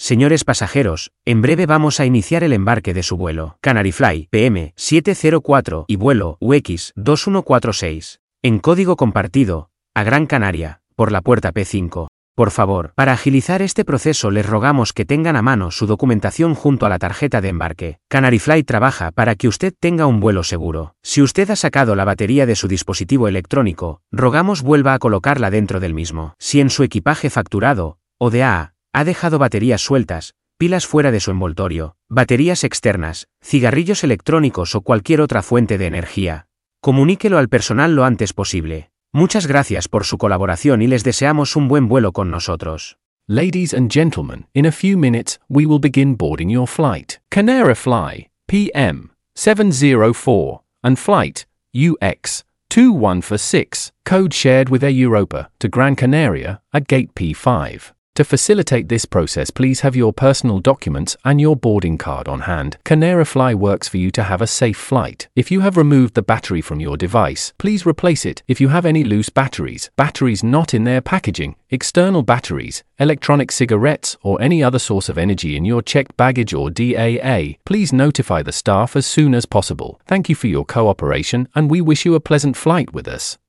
Señores pasajeros, en breve vamos a iniciar el embarque de su vuelo. Canary Fly PM 704 y vuelo UX 2146. En código compartido, a Gran Canaria, por la puerta P5. Por favor, para agilizar este proceso les rogamos que tengan a mano su documentación junto a la tarjeta de embarque. Canary Fly trabaja para que usted tenga un vuelo seguro. Si usted ha sacado la batería de su dispositivo electrónico, rogamos vuelva a colocarla dentro del mismo. Si en su equipaje facturado, ODA, ha dejado baterías sueltas, pilas fuera de su envoltorio, baterías externas, cigarrillos electrónicos o cualquier otra fuente de energía, comuníquelo al personal lo antes posible. Muchas gracias por su colaboración y les deseamos un buen vuelo con nosotros. Ladies and gentlemen, in a few minutes we will begin boarding your flight. Canary Fly PM 704 and flight UX 2146, code shared with Air Europa to Gran Canaria at gate P5. To facilitate this process, please have your personal documents and your boarding card on hand. Canary Fly works for you to have a safe flight. If you have removed the battery from your device, please replace it. If you have any loose batteries not in their packaging, external batteries, electronic cigarettes, or any other source of energy in your checked baggage or DAA, please notify the staff as soon as possible. Thank you for your cooperation and we wish you a pleasant flight with us.